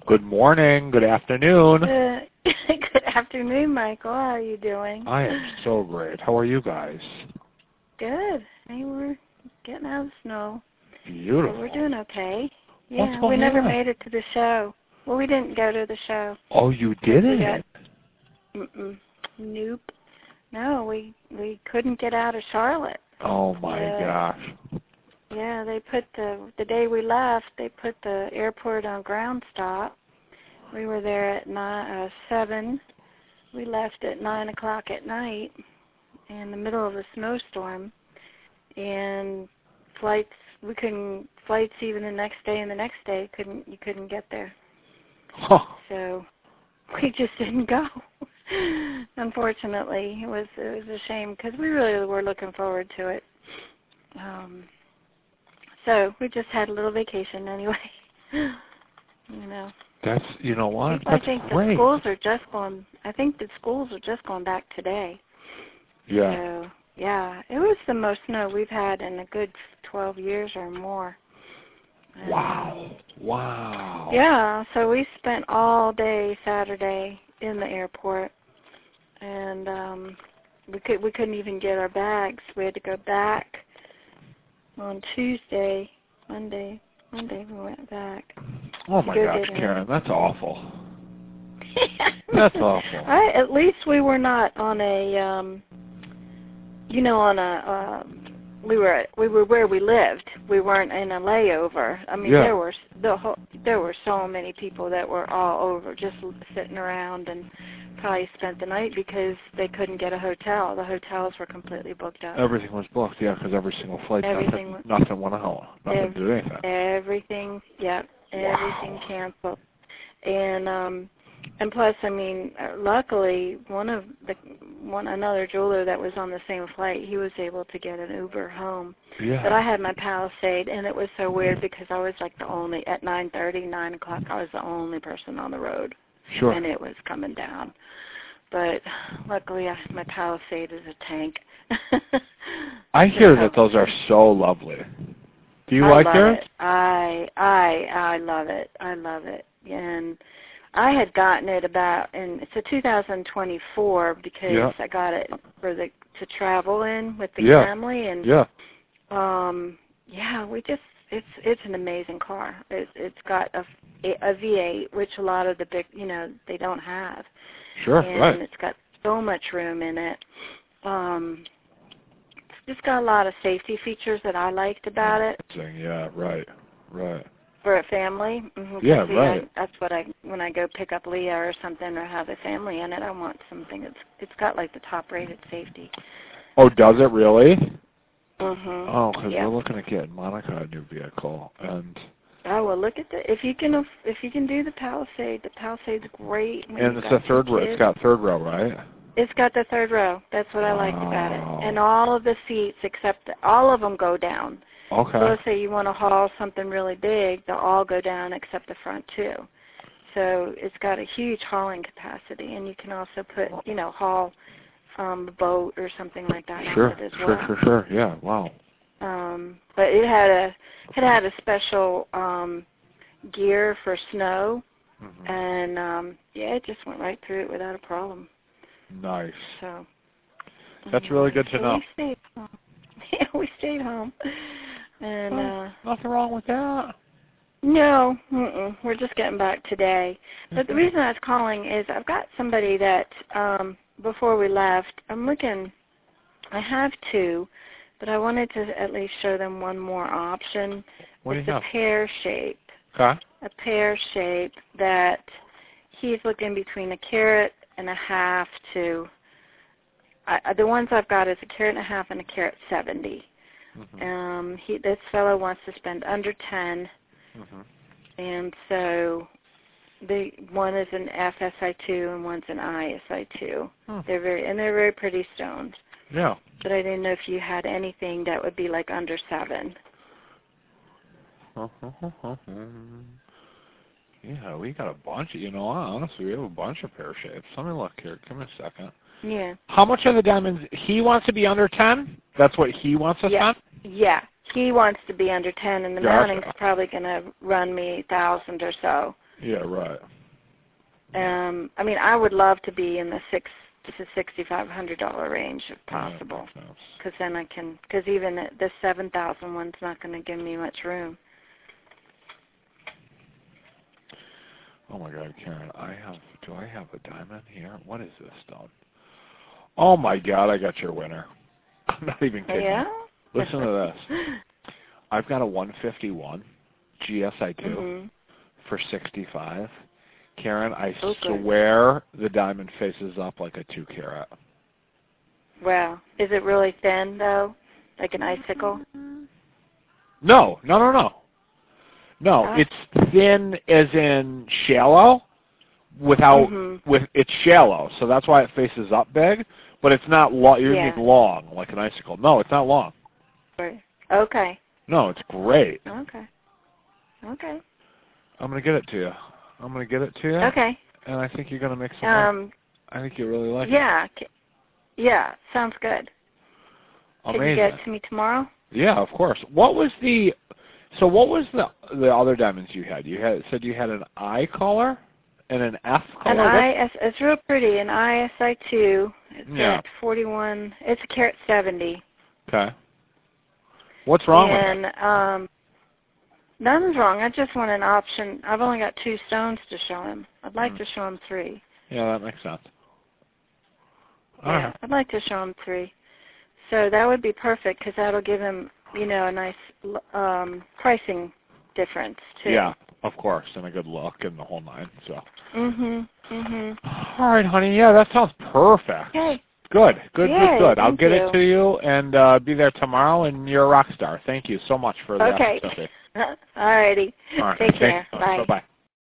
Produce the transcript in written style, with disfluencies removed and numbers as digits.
Good morning. Good afternoon. Good afternoon, Michael. How are you doing? I am so great. How are you guys? Good. Hey, we're getting out of the snow. Beautiful. So we're doing okay. What's Yeah, going we never on? made it to the show. Well, we didn't go to the show. Oh, you didn't? Nope. No, we couldn't get out of Charlotte. Oh my gosh. Yeah, they put the day we left, they put the airport on ground stop. We were there at 7. We left at 9 o'clock at night in the middle of a snowstorm, and flights even the next day and the next day you couldn't get there. Huh. So we just didn't go. Unfortunately, it was a shame because we really were looking forward to it. So we just had a little vacation anyway. That's what? I That's think great. the schools are just going. I think the schools are just going back today. Yeah. So yeah, it was the most snow we've had in a good 12 years or more. Wow. Wow. Yeah, so we spent all day Saturday in the airport, and we couldn't even get our bags. We had to go back on Tuesday, Monday we went back. Oh my gosh, Karen, that's awful. That's awful. At least we were not on a, we were where we lived. We weren't in a layover. I mean, yeah. there were so many people that were all over, just sitting around and probably spent the night because they couldn't get a hotel. The hotels were completely booked up. Everything was booked, yeah, because every single flight, nothing went out. Nothing did anything. Everything, yep, everything canceled. And plus, I mean, luckily, another jeweler that was on the same flight, he was able to get an Uber home. Yeah. But I had my Palisade, and it was so weird because I was like at 9:30, 9 o'clock, I was the only person on the road. Sure. And it was coming down. But luckily, my Palisade is a tank. I hear that those are so lovely. Do you like yours? I love it. I love it. And I had gotten it it's a 2024 because I got it to travel in with the family, and it's an amazing car. It's got a V8, which a lot of the big, they don't have. Sure, and right. It's got so much room in it. It's got a lot of safety features that I liked about it. Yeah, right. For a family. Mm-hmm. Yeah, right. That's what when I go pick up Leah or something or have a family in it, I want something it's got like the top-rated safety. Oh, does it really? Mhm. Oh, because we're looking at getting Monica a new vehicle, and. Oh well, look at if you can do the Palisade. The Palisade's great. And it's a third row. It's got third row, right? It's got the third row. That's what I liked about it. And all of the seats, all of them go down. Okay. So let's say you want to haul something really big, they'll all go down except the front two. So it's got a huge hauling capacity, and you can also put, haul a boat or something like that on it as well. Sure. Yeah. Wow. But it had a special gear for snow, and it just went right through it without a problem. Nice. So that's really good to know. We stayed home. Yeah, we stayed home, and nothing wrong with that. No, we're just getting back today. But the reason I was calling is I've got somebody that before we left, I have two. But I wanted to at least show them one more option. It's a pear shape. Okay. A pear shape that he's looking between a carat and a half to. The ones I've got is a carat and a half and a carat 70. This fellow wants to spend under 10, and so the one is an FSI2 and one's an ISI2. They're very pretty stones. Yeah. But I didn't know if you had anything that would be like under 7. Yeah, we got a bunch of, honestly, we have a bunch of pear shapes. Let me look here. Give me a second. Yeah. How much are the diamonds? He wants to be under 10? That's what he wants to spend? Yeah. He wants to be under 10, and the mounting's probably going to run me 1,000 or so. Yeah, right. I mean, I would love to be in the $600 to $6,500 range if possible, because then I can. Because even the 7,000 one's not going to give me much room. Oh my God, Karen, do I have a diamond here? What is this stone? Oh my God, I got your winner. I'm not even kidding. Yeah? Listen to this. I've got a 151 GSI2 for 65. Karen, I swear the diamond faces up like a 2 carat. Wow. Is it really thin though? Like an icicle? No. No, it's thin as in shallow. It's shallow, so that's why it faces up big. But it's not long. You mean long, like an icicle? No, it's not long. Okay. No, it's great. Okay. I'm gonna get it to you. Okay. And I think you're gonna make some money. I think you really like it. Yeah. Sounds good. Amazing. Can you get it to me tomorrow? Yeah, of course. What was the other diamonds you had? You said you had an I color and an F color. It's real pretty. An ISI2. It's at 41. It's a carat 70. Okay. What's wrong with it? Nothing's wrong. I just want an option. I've only got 2 stones to show him. I'd like to show him 3. Yeah, that makes sense. Yeah, I'd like to show him 3. So that would be perfect because that'll give him, a nice pricing difference too. Yeah, of course, and a good look and the whole 9. So. All right, honey. Yeah, that sounds perfect. Okay. Good. Yay, I'll get it to you and be there tomorrow. And you're a rock star. Thank you so much for the opportunity. All righty. All right. Take care. Bye. Bye.